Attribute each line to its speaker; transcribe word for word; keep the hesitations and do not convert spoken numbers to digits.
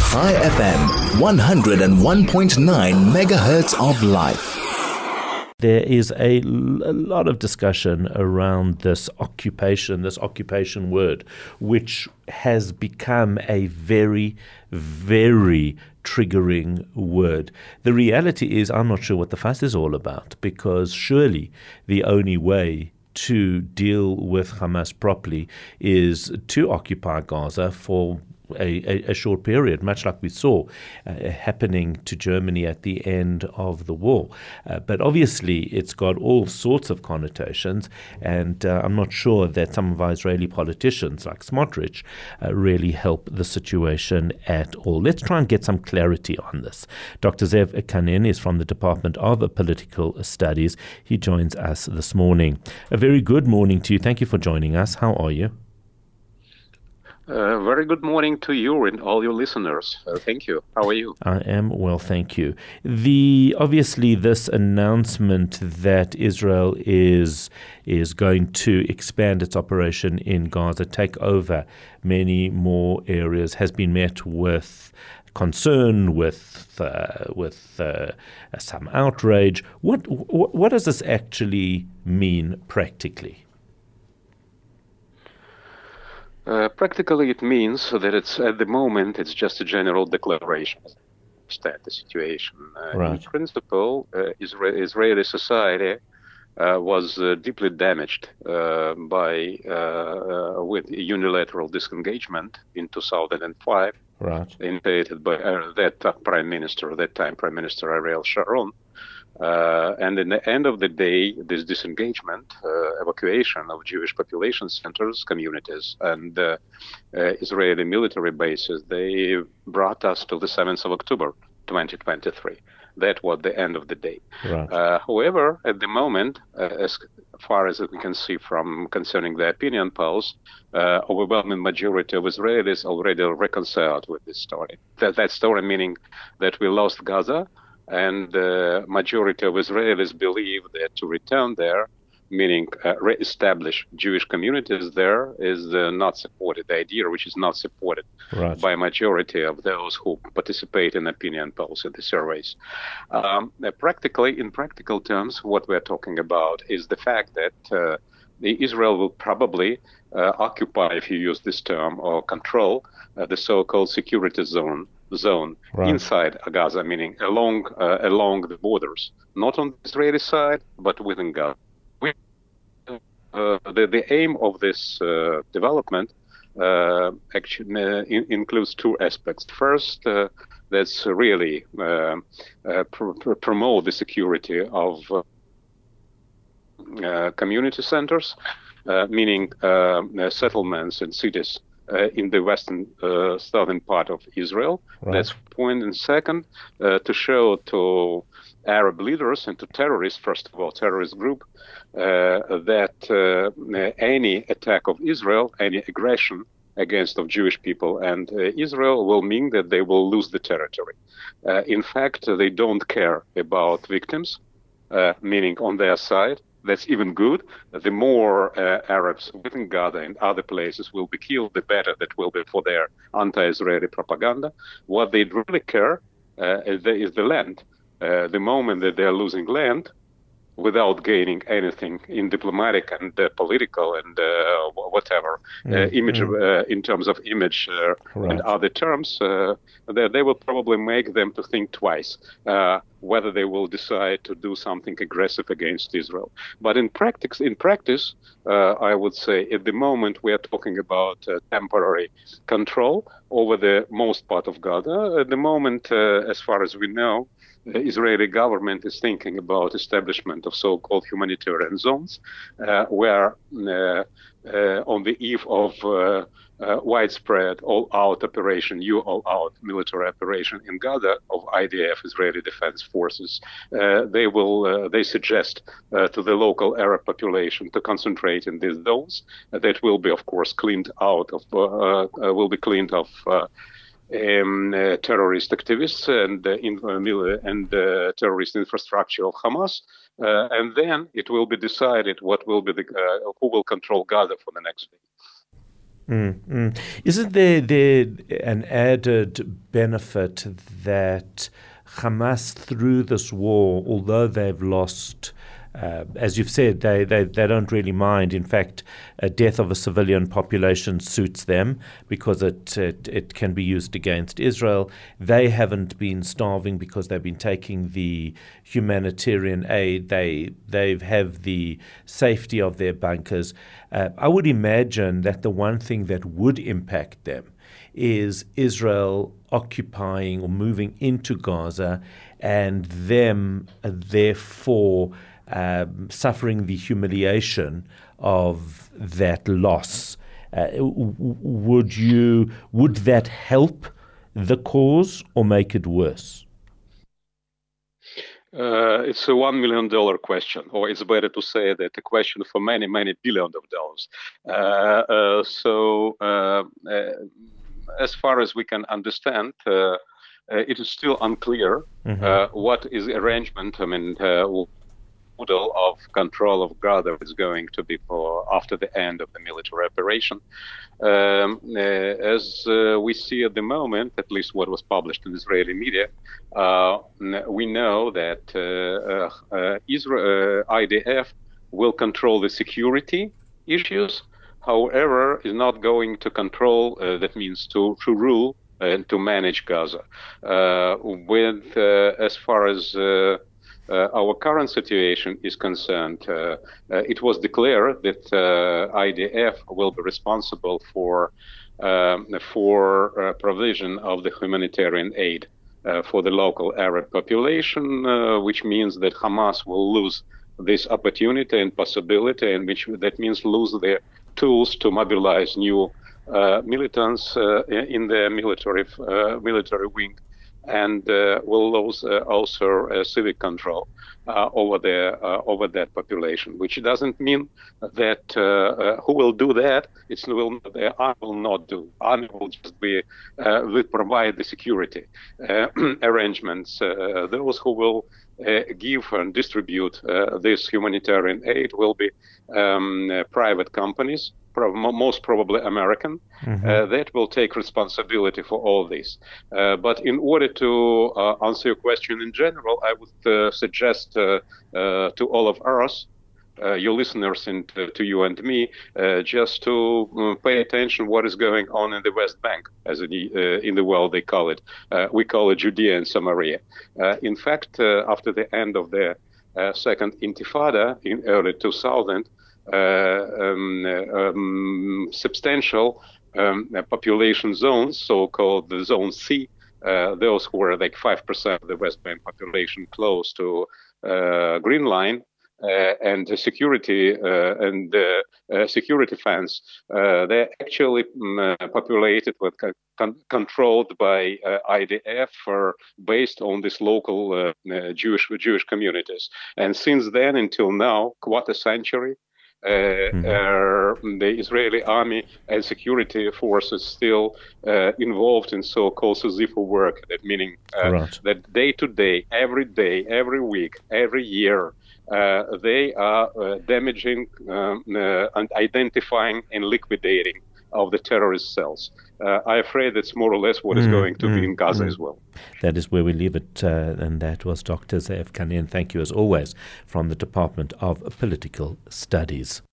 Speaker 1: Chai F M, one oh one point nine megahertz of life.
Speaker 2: There is a, a lot of discussion around this occupation, this occupation word, which has become a very, very triggering word. The reality is, I'm not sure what the fuss is all about, because surely the only way to deal with Hamas properly is to occupy Gaza for A, a, a short period, much like we saw uh, happening to Germany at the end of the war. Uh, but obviously, it's got all sorts of connotations, and uh, I'm not sure that some of our Israeli politicians, like Smotrich, uh, really help the situation at all. Let's try and get some clarity on this. Doctor Zev Kanin is from the Department of Political Studies. He joins us this morning. A very good morning to you. Thank you for joining us. How are you?
Speaker 3: Uh, very good morning to you and all your listeners. Uh, thank you. How are you?
Speaker 2: I am well, thank you. The obviously this announcement that Israel is is going to expand its operation in Gaza, take over many more areas, has been met with concern, with uh, with uh, some outrage. What, what what does this actually mean practically?
Speaker 3: Uh, practically, it means that it's at the moment it's just a general declaration of the situation. Uh,
Speaker 2: right.
Speaker 3: In principle, uh, Isra- Israeli society uh, was uh, deeply damaged uh, by uh, uh, with unilateral disengagement in two thousand five,
Speaker 2: right.
Speaker 3: initiated by uh, that uh, prime minister, that time prime minister Ariel Sharon. Uh, and in the end of the day, this disengagement, uh, evacuation of Jewish population centers, communities, and uh, uh, Israeli military bases, they brought us to the seventh of October, twenty twenty-three. That was the end of the day.
Speaker 2: Right.
Speaker 3: Uh, however, at the moment, uh, as far as we can see from concerning the opinion polls, uh, overwhelming majority of Israelis already reconciled with this story. That, that story meaning that we lost Gaza, and the uh, majority of Israelis believe that to return there, meaning uh, re-establish Jewish communities there, is uh, not supported. The idea which is not supported
Speaker 2: right.
Speaker 3: by majority of those who participate in opinion polls in the surveys. Um, practically, in practical terms, what we're talking about is the fact that uh, the Israel will probably uh, occupy, if you use this term, or control uh, the so-called security zone zone
Speaker 2: right.
Speaker 3: inside Gaza, meaning along uh, along the borders, not on the Israeli side, but within Gaza. We, uh, the, the aim of this uh, development uh, actually uh, in, includes two aspects. First, uh, that's really uh, uh, pr- pr- promote the security of uh, uh, community centers, uh, meaning uh, settlements and cities Uh, in the western uh, southern part of Israel.
Speaker 2: Right.
Speaker 3: That's point. And second, uh, to show to Arab leaders and to terrorists, first of all, terrorist group, uh, that uh, any attack of Israel, any aggression against of Jewish people and uh, Israel will mean that they will lose the territory. Uh, in fact, they don't care about victims, uh, meaning on their side. That's even good. The more uh, Arabs within Gaza and other places will be killed, the better that will be for their anti-Israeli propaganda. What they really care uh, is, the, is the land. Uh, the moment that they're losing land without gaining anything in diplomatic and uh, political and uh, whatever mm, uh, image mm. uh, in terms of image uh, right. and other terms, uh, they, they will probably make them to think twice uh, whether they will decide to do something aggressive against Israel. But in practice, in practice, uh, I would say at the moment we are talking about uh, temporary control over the most part of Gaza. At the moment, uh, as far as we know, the Israeli government is thinking about establishment of so-called humanitarian zones, uh, where uh, uh, on the eve of uh, uh, widespread all-out operation, U all-out military operation in Gaza of I D F, Israeli Defense Forces, uh, they will uh, they suggest uh, to the local Arab population to concentrate in these zones uh, that will be, of course, cleaned out of uh, uh, will be cleaned of. Uh, Um, uh, terrorist activists and uh, in, uh, and uh, terrorist infrastructure of Hamas, uh, and then it will be decided what will be the uh, who will control Gaza for the next day.
Speaker 2: Mm-hmm. Isn't there, there an added benefit that Hamas, through this war, although they've lost, uh, as you've said, they, they, they don't really mind. In fact, a death of a civilian population suits them because it, it it can be used against Israel. They haven't been starving because they've been taking the humanitarian aid. They they have the safety of their bunkers. Uh, I would imagine that the one thing that would impact them is Israel occupying or moving into Gaza and them uh, therefore um, suffering the humiliation of that loss. Uh, w- would you would that help the cause or make it worse?
Speaker 3: Uh, it's a one million dollar question, or it's better to say that a question for many, many billions of dollars. Uh, uh, so, uh, uh, as far as we can understand, uh, uh, it is still unclear mm-hmm. uh, what is the arrangement. I mean, uh, model of control of Gaza is going to be for after the end of the military operation. Um, uh, as uh, we see at the moment, at least what was published in Israeli media, uh, we know that uh, uh, Israel, uh, I D F will control the security issues. However, is not going to control, uh, that means to, to rule and to manage Gaza. Uh, with, uh, as far as uh, uh, our current situation is concerned, uh, uh, it was declared that uh, I D F will be responsible for, um, for uh, provision of the humanitarian aid uh, for the local Arab population, uh, which means that Hamas will lose this opportunity and possibility, and which that means lose their tools to mobilize new uh, militants uh, in the military uh, military wing, and uh, will lose uh, also uh, civic control uh, over the uh, over that population. Which doesn't mean that uh, uh, who will do that? It's will the army will not do. Army will just be uh, will provide the security uh, arrangements. Uh, those who will Uh, give and distribute uh, this humanitarian aid will be um, uh, private companies, pro- most probably American, mm-hmm. uh, that will take responsibility for all this. Uh, but in order to uh, answer your question in general, I would uh, suggest uh, uh, to all of us, Uh, your listeners and uh, to you and me, uh, just to uh, pay attention what is going on in the West Bank, as in the, uh, in the world they call it. Uh, we call it Judea and Samaria. Uh, in fact, uh, after the end of the uh, second Intifada in early two thousand, uh, um, um, substantial um, population zones, so-called the Zone C, uh, those who were like five percent of the West Bank population close to uh, Green Line, Uh, and the security uh, and the uh, security fence, uh, they're actually um, uh, populated with con- controlled by uh, I D F or based on this local uh, uh, Jewish Jewish communities. And since then until now, quarter century, uh, mm-hmm. uh, the Israeli army and security forces still uh, involved in so-called Sisyphus work. That meaning uh,
Speaker 2: right.
Speaker 3: that day to day, every day, every week, every year. Uh, they are uh, damaging um, uh, and identifying and liquidating of the terrorist cells. Uh, I'm afraid that's more or less what mm, is going to mm, be in Gaza mm. as well.
Speaker 2: That is where we leave it, uh, and that was Doctor Ze'ev Kanin. Thank you as always from the Department of Political Studies.